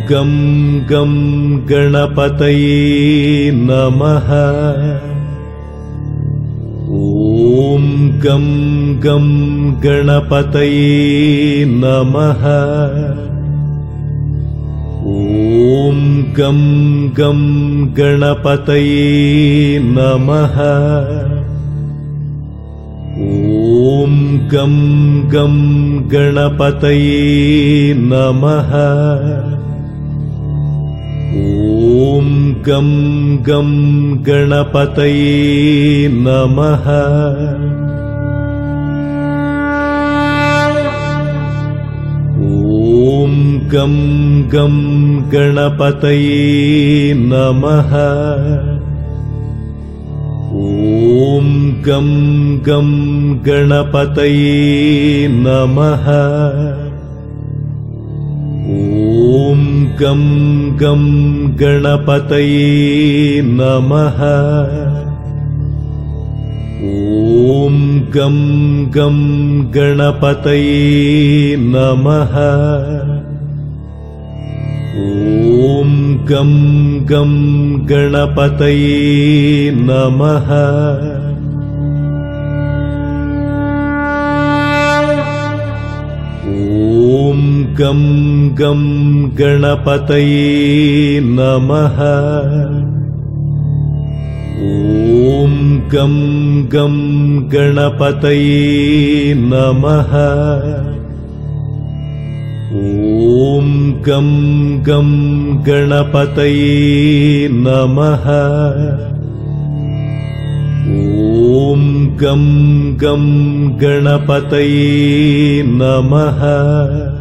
गं गं गणपतये नमः। ॐ गं गं गणपतये नमः। ॐ गं गं गणपतये नमः। ॐ गं गं गणपतये नमः। ॐ गं गं गणपतये नमः। ॐ गं गं गणपतये नमः। ॐ गं गं गणपतये नमः। ॐ गं गं गणपतये नमः। ॐ गं गं गणपतये नमः। ॐ गं गं गणपतये नमः। ॐ गं गं गणपतये नमः। ॐ गं गं गणपतये नमः। ॐ गं गं गणपतये नमः। ॐ गं गं गणपतये नमः।